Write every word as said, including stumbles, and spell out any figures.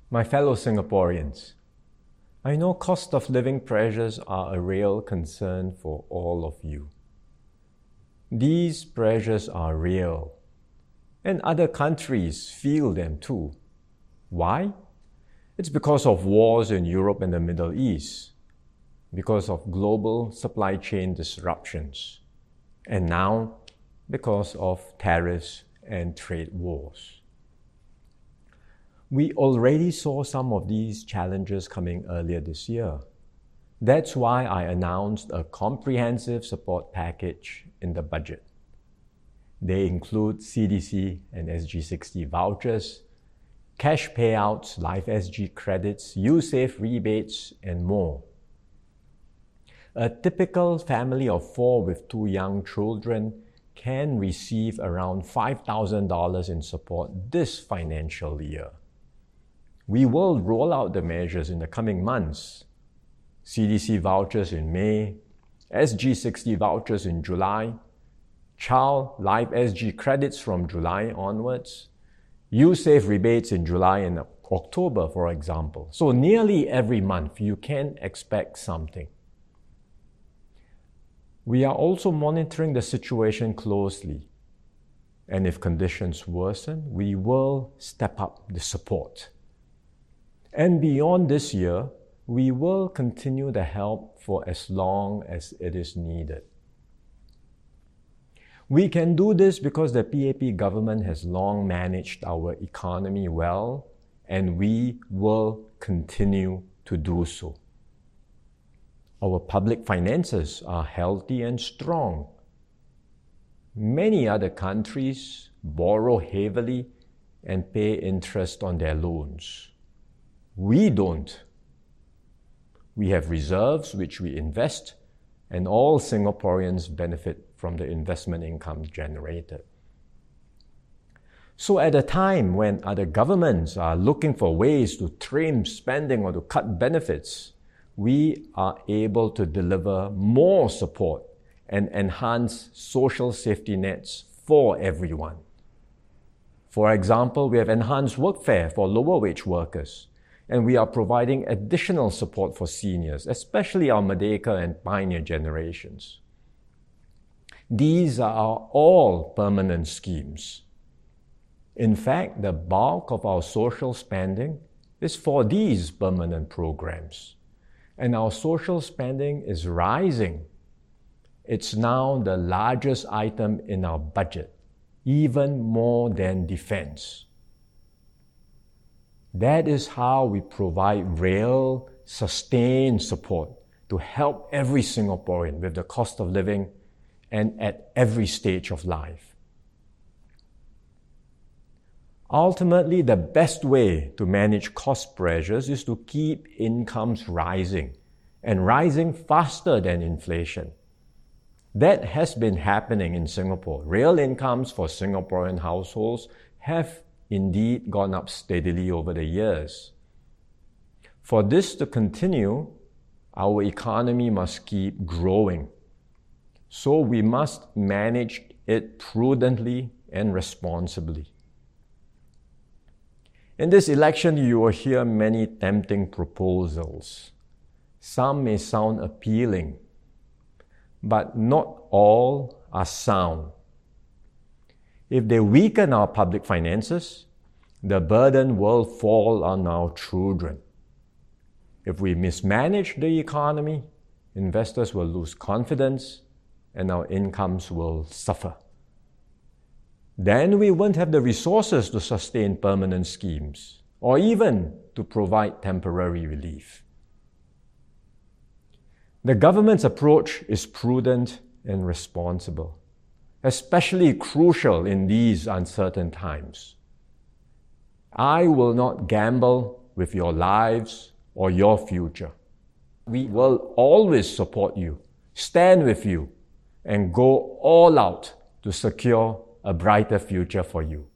My fellow Singaporeans, I know cost of living pressures are a real concern for all of you. These pressures are real, and other countries feel them too. Why? It's because of wars in Europe and the Middle East, because of global supply chain disruptions, and now because of tariffs and trade wars. We already saw some of these challenges coming earlier this year. That's why I announced a comprehensive support package in the budget. They include C D C and S G sixty vouchers, cash payouts, Life S G credits, USAVE rebates, and more. A typical family of four with two young children can receive around five thousand dollars in support this financial year. We will roll out the measures in the coming months. C D C vouchers in May, S G sixty vouchers in July, Child Life S G credits from July onwards, USAVE rebates in July and October, for example. So nearly every month you can expect something. We are also monitoring the situation closely, and if conditions worsen, we will step up the support. And beyond this year, we will continue the help for as long as it is needed. We can do this because the P A P government has long managed our economy well, and we will continue to do so. Our public finances are healthy and strong. Many other countries borrow heavily and pay interest on their loans. We don't. We have reserves which we invest, and all Singaporeans benefit from the investment income generated. So at a time when other governments are looking for ways to trim spending or to cut benefits, we are able to deliver more support and enhance social safety nets for everyone. For example, we have enhanced workfare for lower wage workers, and we are providing additional support for seniors, especially our Merdeka and Pioneer generations. These are all permanent schemes. In fact, the bulk of our social spending is for these permanent programs. And our social spending is rising. It's now the largest item in our budget, even more than defense. That is how we provide real, sustained support to help every Singaporean with the cost of living and at every stage of life. Ultimately, the best way to manage cost pressures is to keep incomes rising, and rising faster than inflation. That has been happening in Singapore. Real incomes for Singaporean households have indeed gone up steadily over the years. For this to continue, our economy must keep growing. So we must manage it prudently and responsibly. In this election, you will hear many tempting proposals. Some may sound appealing, but not all are sound. If they weaken our public finances, the burden will fall on our children. If we mismanage the economy, investors will lose confidence and our incomes will suffer. Then we won't have the resources to sustain permanent schemes or even to provide temporary relief. The government's approach is prudent and responsible, especially crucial in these uncertain times. I will not gamble with your lives or your future. We will always support you, stand with you, and go all out to secure a brighter future for you.